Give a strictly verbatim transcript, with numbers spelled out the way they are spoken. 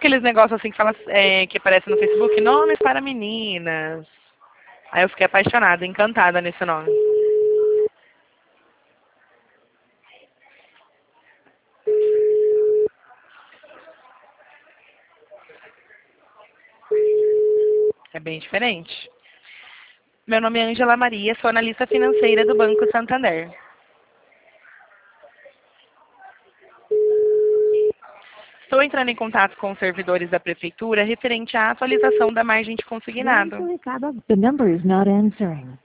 aqueles negócios assim que fala, é, que aparece no Facebook, nomes para meninas. Aí eu fiquei apaixonada, encantada nesse nome. É bem diferente. Meu nome é Ângela Maria, sou analista financeira do Banco Santander. Estou entrando em contato com os servidores da Prefeitura referente à atualização da margem de consignado. The number is not answering.